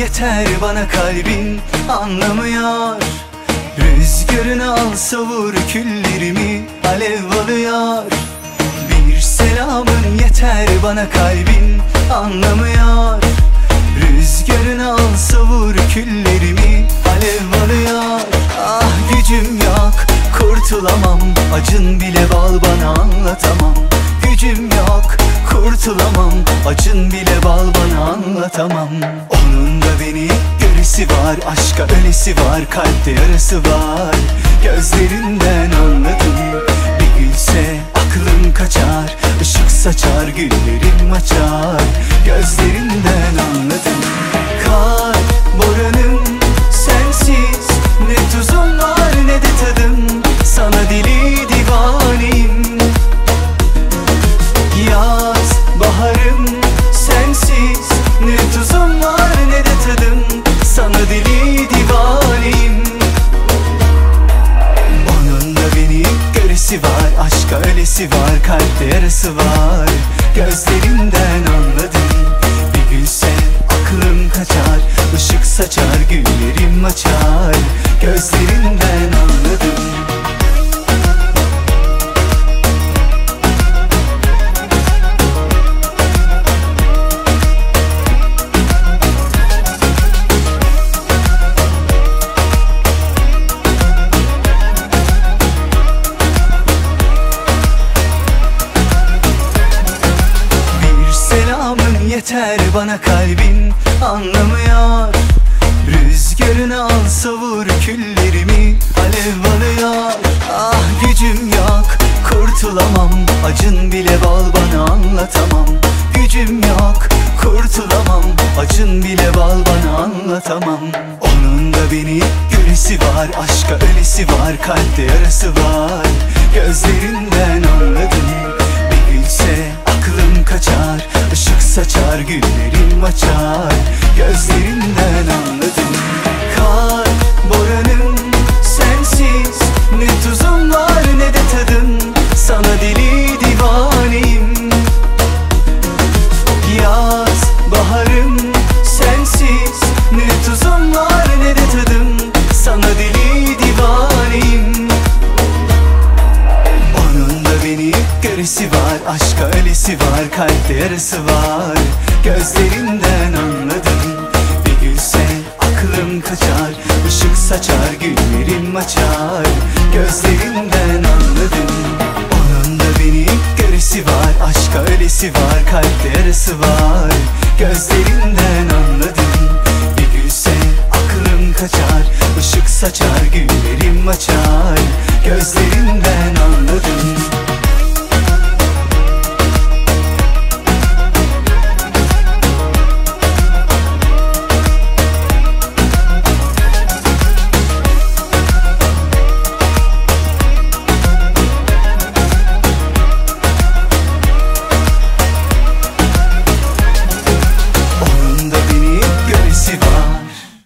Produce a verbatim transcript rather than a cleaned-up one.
yeter bana kalbin anlamıyor. Rüzgarını al savur küllerimi alev alıyor. Bir selamın yeter bana kalbin anlamıyor. Rüzgarını al savur küllerimi alev alıyor. Ah gücüm yok kurtulamam, acın bile bal bana anlatamam. Gücüm yok kurtulamam, acın bile bal bana anlatamam. Onun da beni göresi var, aşka ölesi var, kalpte yarası var. Gözlerinden anladım, bir gülse aklım kaçar. Işık saçar güllerim açar, gözlerinden anladım. Kalp boranım sensiz, ne tuzum var ne de tadım. Sana deli divaneyim. Yaz baharım sensiz, ne tuzum var ne de tadım. Sana deli divaneyim. Onun da beni göresi var, aşka ölesi var, kalpte yarası var. Gözlerinden anladım, bir gülse aklım kaçar. Işık saçar güllerim açar, gözlerinden anladım. Yeter bana kalbin anlamıyor. Rüzgarını al savur küllerimi alev alıyor. Ah gücüm yok kurtulamam, acın bile bal bana anlatamam. Gücüm yok kurtulamam, acın bile bal bana anlatamam. Onun da beni göresi var, aşka ölesi var, kalpte yarası var. Gözlerinden anladım, bir gülse aklım kaçar. Işık saçar güllerim açar, gözlerinden anladım. Kalp boranım sensiz, ne tuzum var ne de tadım. Sana deli divaneyim. Yaz baharım sensiz, ne tuzum var ne de tadım. Sana deli divaneyim. Onun da beni göresi var, aşka ölesi var, kalpte yarası var. Gözlerinden anladım, bir gülse aklım kaçar. Işık saçar güllerim açar, gözlerinden anladım. Onun da beni göresi var, aşka ölesi var, kalpte yarası var. Gözlerinden anladım, bir gülse aklım kaçar. Işık saçar güllerim açar.